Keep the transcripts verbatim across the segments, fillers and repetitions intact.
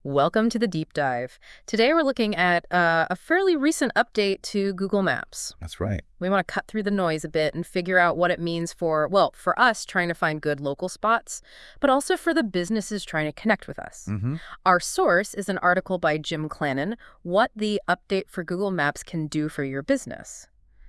Welcome to the deep dive. Today we're looking at uh, a fairly recent update to Google Maps. That's right. We want to cut through the noise a bit and figure out what it means for, well, for us trying to find good local spots, but also for the businesses trying to connect with us. Mm-hmm. Our source is an article by Jim Clannon, What the Update for Google Maps Can Do for Your Business.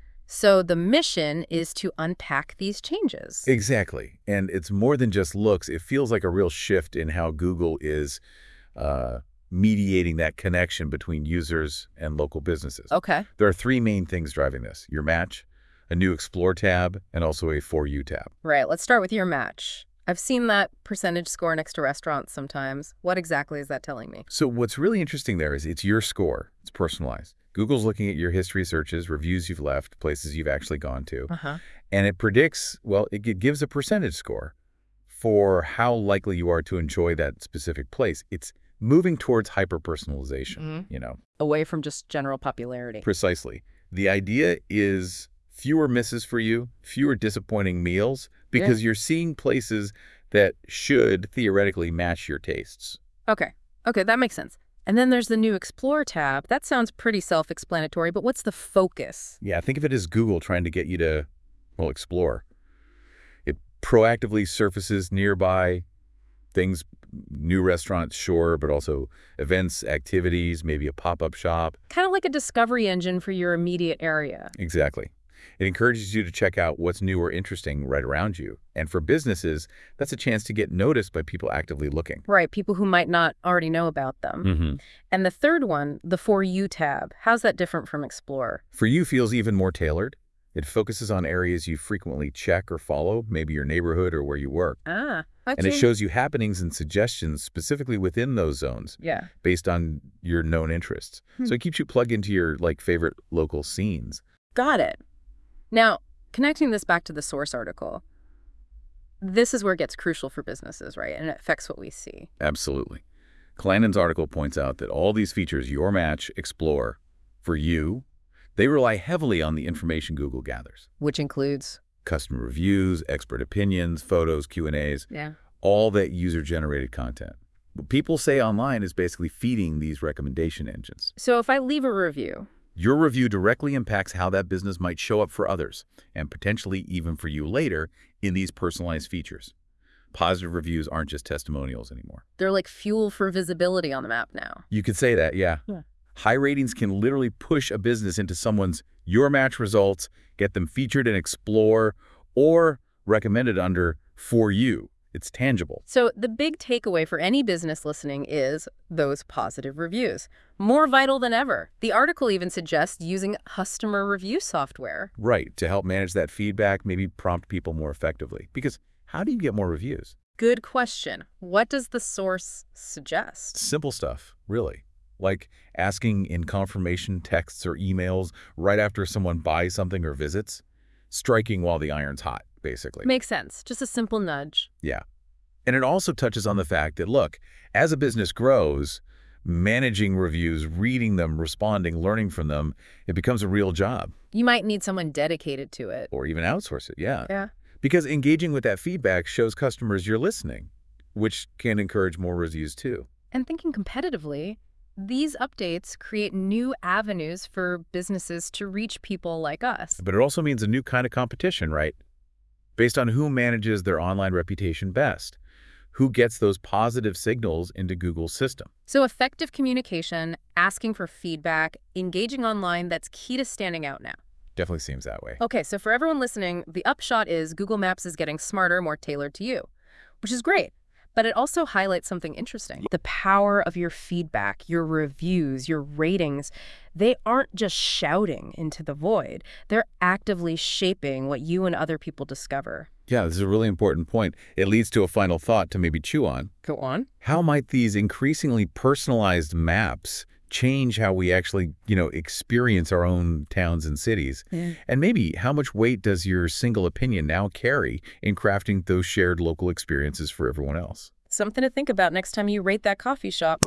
So the mission is to unpack these changes. Exactly. And it's more than just looks. It feels like a real shift in how Google is uh, mediating that connection between users and local businesses. Okay. There are three main things driving this: your match, a new Explore tab, and also a For You tab. Right. Let's start with your match. I've seen that percentage score next to restaurants sometimes. What exactly is that telling me? So what's really interesting there is it's your score. It's personalized. Google's looking at your history searches, reviews you've left, places you've actually gone to, Uh-huh. and it predicts, well, it gi- gives a percentage score for how likely you are to enjoy that specific place. It's moving towards hyper-personalization, Mhm. you know. Away from just general popularity. Precisely. The idea is fewer misses for you, fewer disappointing meals, because you're seeing places that should theoretically match your tastes. Okay. Okay, that makes sense. And then there's the new Explore tab. That sounds pretty self-explanatory, but what's the focus? Yeah, think of it as Google trying to get you to, well, explore. It proactively surfaces nearby things, new restaurants, sure, but also events, activities, maybe a pop-up shop. Kind of like a discovery engine for your immediate area. Exactly. It encourages you to check out what's new or interesting right around you. And for businesses, that's a chance to get noticed by people actively looking. Right, people who might not already know about them. Mm-hmm. And the third one, the For You tab, how's that different from Explore? For You feels even more tailored. It focuses on areas you frequently check or follow, maybe your neighborhood or where you work. Ah, I And it see. shows you happenings and suggestions specifically within those zones Yeah. based on your known interests. Hmm. So it keeps you plugged into your like favorite local scenes. Got it. Now, connecting this back to the source article, this is where it gets crucial for businesses, right? And it affects what we see. Absolutely. Clannon's article points out that all these features, Your Match, Explore, For You, they rely heavily on the information Google gathers. Which includes? Customer reviews, expert opinions, photos, Q and A's, Yeah. all that user-generated content. What people say online is basically feeding these recommendation engines. So if I leave a review, Your review directly impacts how that business might show up for others, and potentially even for you later in these personalized features. Positive reviews aren't just testimonials anymore. they're like fuel for visibility on the map now. You could say that, yeah. Yeah. High ratings can literally push a business into someone's Your Match results, get them featured in Explore, or recommended under For You. It's tangible. So the big takeaway for any business listening is those positive reviews. More vital than ever. The article even suggests using customer review software. Right, to help manage that feedback, maybe prompt people more effectively. Because how do you get more reviews? Good question. What does the source suggest? Simple stuff, really. Like asking in confirmation texts or emails right after someone buys something or visits. Striking while the iron's hot, basically. Makes sense. Just a simple nudge. Yeah. And it also touches on the fact that, look, as a business grows, managing reviews, reading them, responding, learning from them, it becomes a real job. You might need someone dedicated to it. Or even outsource it, yeah. Yeah. Because engaging with that feedback shows customers you're listening, which can encourage more reviews too. And thinking competitively, these updates create new avenues for businesses to reach people like us. But it also means a new kind of competition, right? Based on who manages their online reputation best. Who gets those positive signals into Google's system. So effective communication, asking for feedback, engaging online, that's key to standing out now. Definitely seems that way. Okay, so for everyone listening, the upshot is Google Maps is getting smarter, more tailored to you, which is great. But it also highlights something interesting. The power of your feedback, your reviews, your ratings, they aren't just shouting into the void. They're actively shaping what you and other people discover. Yeah, this is a really important point. It leads to a final thought to maybe chew on. Go on. How might these increasingly personalized maps change how we actually, you know, experience our own towns and cities? Yeah. And maybe how much weight does your single opinion now carry in crafting those shared local experiences for everyone else? Something to think about next time you rate that coffee shop.